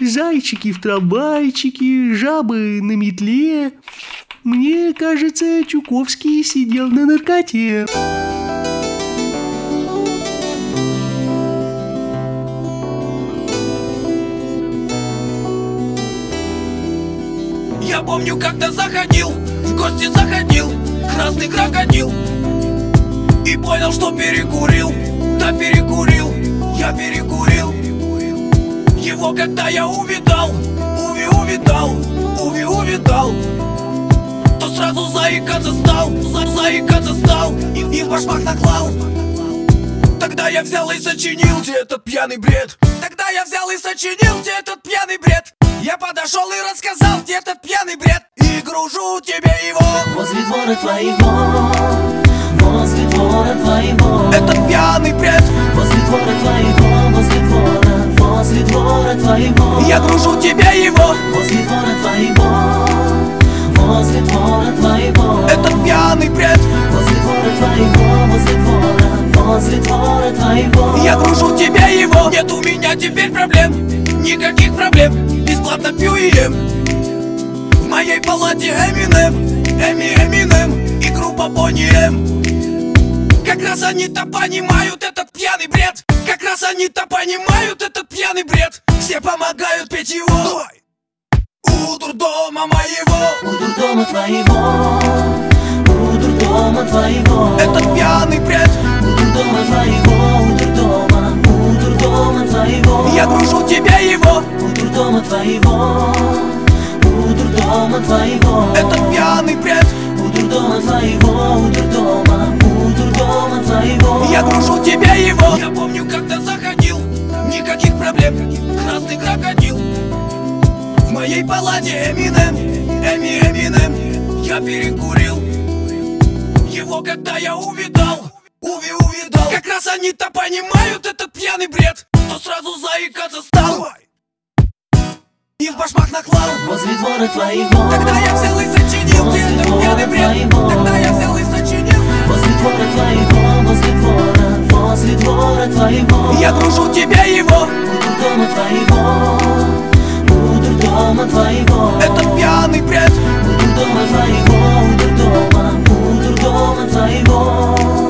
Зайчики в трамвайчике, жабы на метле. Мне кажется, Чуковский сидел на наркоте. Я помню, когда заходил, в гости заходил красный крокодил, и понял, что перекурил, да перекурил, я перекурил его, когда я увидал, увидал, то сразу заикаться стал, и в башмак наклал. Тогда я взял и сочинил, где этот пьяный бред. Тогда я взял и сочинил, где этот пьяный бред. Я подошел и рассказал, где этот пьяный бред, и гружу тебе его. Возле двора твоего, возле двора твоего. Этот пьяный бред. Возле двора твоего, возле двора твоего. Я гружу тебе его. Возле двора твоего, возле двора твоего. Этот пьяный бред. Возле двора твоего, возле двора твоего. Я гружу тебе его. Нет у меня теперь проблем, никаких проблем. Бесплатно пью и ем. В моей палате Эминем и группа Boney M. Как раз они-то понимают этот пьяный бред. Как раз они-то понимают этот пьяный бред. Все помогают петь его. У дурдома моего, у дурдома твоего, у дурдома твоего. этот пьяный бред. У дурдома твоего, у дурдома твоего. Я гружу тебе его. У дурдома твоего, у дурдома твоего. Этот пьяный бред. У дурдома твоего, у дурдома твоего. Я гружу тебе его. Я помню, когда заходил, никаких проблем, красный крокодил. В моей палате Эминем. Я перекурил его, когда я увидал. Как раз они-то понимают этот пьяный бред, то сразу заикаться стал и в башмак наклал. Возле двора твоего. Тогда я взял и сочинил, где этот пьяный бред. Тогда я взял и сочинил. Возле двора твоего, возле двора твоего. Я гружу тебе его. У дурдома твоего, у дурдома твоего. Этот пьяный бред. У дурдома твоего, у дурдома твоего.